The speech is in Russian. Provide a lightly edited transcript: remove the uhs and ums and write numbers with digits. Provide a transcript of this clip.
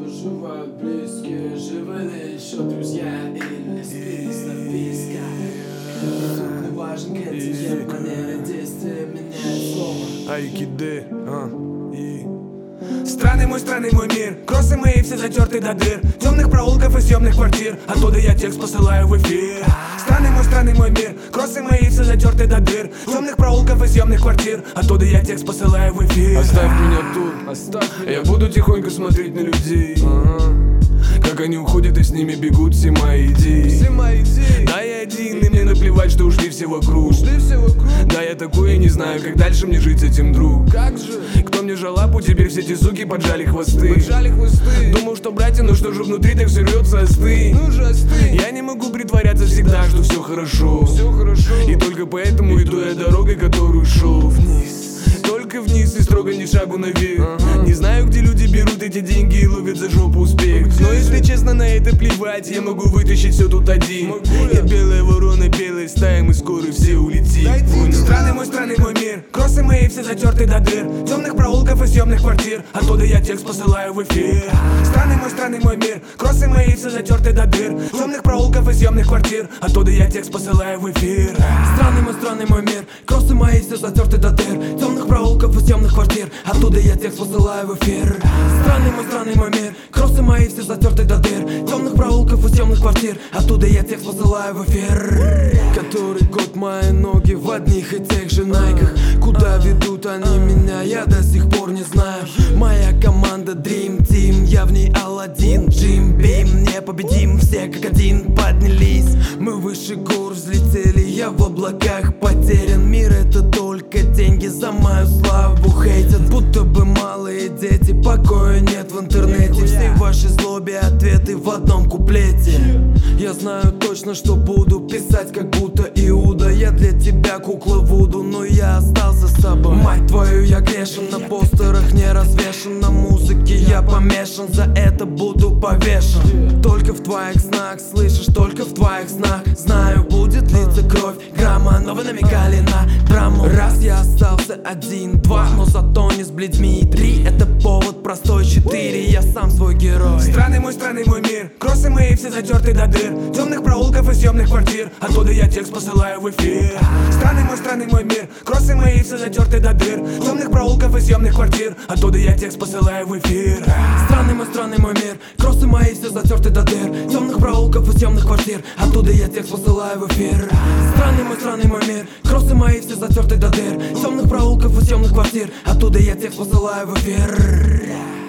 Бывают близкие, живы ли еще друзья или списано в списках. Тут не важен контингент, манера действия меняет слово. Айкиды, Странный мой мир, кроссы мои все затерты до дыр, темных проулков и съемных квартир, оттуда я текст посылаю в эфир. Странный мой мир, кроссы мои все затерты до дыр, темных проулков и съемных квартир, оттуда я текст посылаю в эфир. Оставь меня тут, оставь меня. Я буду тихонько смотреть на людей, как они уходят и с ними бегут все мои идеи. Да, я один, и мне наплевать, что ушли все вокруг. Да, я такой и не знаю, как дальше мне жить с этим, друг. Как же? Кто мне жалобу, теперь все эти суки поджали хвосты. Думал, что братья, но что же внутри так все рвется, остынь. Я не могу притворяться всегда, что все хорошо. И только поэтому иду я дорогой, которую шел вниз. Только вниз и строго ни шагу наверх. Не знаю, где люди берут эти деньги и ловят за жопу успех. Но если честно, на это плевать, я могу вытащить все тут один. Я белая ворона, белая стая, мы скоро все улетим. Странный мой мир, кроссы мои все затерты до дыр, темных проулков и съемных квартир, оттуда я текст посылаю в эфир. Странный мой мир, кроссы мои все затерты до дыр, темных проулков и съемных квартир, оттуда я текст посылаю в эфир. Странный мой мир, кроссы мои все затерты до дыр, темных проулков и съемных квартир, оттуда я текст посылаю в эфир. Странный мой мир, кроссы мои все затерты до дыр, темных проулков и съемных квартир, оттуда я текст посылаю в эфир. Который год мои ноги в одних и тех же найках. Куда ведут они меня, я до сих пор не знаю. Моя команда Dream Team, я в ней Аладдин, Джим Бим. Непобедим, все как один поднялись. Мы выше гор взлетели, я в облаках потерян. Мир это только деньги, за мою славу хейтят. Будто бы малые дети, покоя нет в интернете. Всей вашей злобе ответы в одном куплете. Я знаю точно, что буду писать как будто Иуда. Я для тебя кукла Вуду, но я остался собой. Мать твою, я грешен, на постерах не развешен, на музыке я помешан, за это буду повешен. Только в твоих снах, слышишь, только в твоих снах. Знаю, будет литься кровь грамма, но вы намекали на драму. Раз я остался один, два, но зато не с бледьми. Три, это повод простой, четыре, я сам свой герой. Странный мой мир, кроссы мои все затерты до дыр, темных проулков и съемных квартир, оттуда я текст посылаю в эфир. Странный мой мир, кроссы мои все затерты до дыр, темных проулков и съемных квартир, оттуда я текст посылаю в эфир. Странный мой мир, кроссы мои все затерты до дыр, темных проулков и съемных квартир, оттуда я текст посылаю в эфир. Странный мой мир, кроссы мои все затерты до дыр, темных проулков и съемных квартир, оттуда я текст посылаю в эфир.